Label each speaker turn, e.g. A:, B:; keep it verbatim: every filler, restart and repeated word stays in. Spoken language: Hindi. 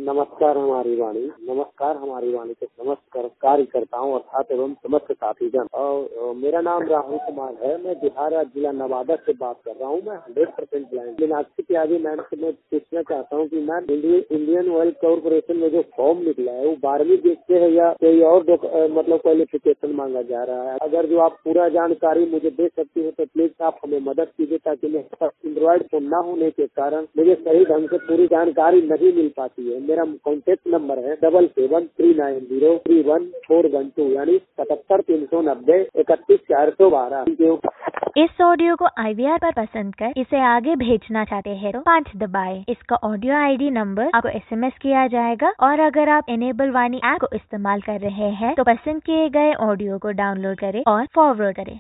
A: नमस्कार हमारी वाणी नमस्कार हमारी वाणी के समस्त कर- कार्यकर्ताओं अर्थात एवं समस्त साथीगण। और मेरा नाम राहुल कुमार है। मैं बिहार राज्य जिला नवादा से बात कर रहा हूँ। मैं hundred percent blind. Meenakshi Tyagi ma'am से मैं पूछना चाहता हूँ कि मैम इंडियन ऑयल कॉर्पोरेशन में जो फॉर्म निकला है वो बारहवीं देखते हैं या कोई और मतलब क्वालिफिकेशन मांगा जा रहा है? अगर जो आप पूरा जानकारी मुझे दे सकती है तो प्लीज आप हमें मदद कीजिए, ताकि मेरे पास एंड्रॉइड फोन न होने के कारण मुझे सही ढंग से पूरी जानकारी नहीं मिल पाती है। मेरा कॉन्टेक्ट नंबर है double seven three nine zero three one four one two यानी सतहत्तर तीन सौ नब्बे इकतीस चार सौ बारह।
B: इस ऑडियो को आई वी आर पर पसंद कर इसे आगे भेजना चाहते हैं तो पाँच दबाएं। इसका ऑडियो आई डी नंबर आपको एस एम एस किया जाएगा। और अगर आप एनेबल वाणी ऐप को इस्तेमाल कर रहे हैं तो पसंद किए गए ऑडियो को डाउनलोड करें और फॉरवर्ड करें।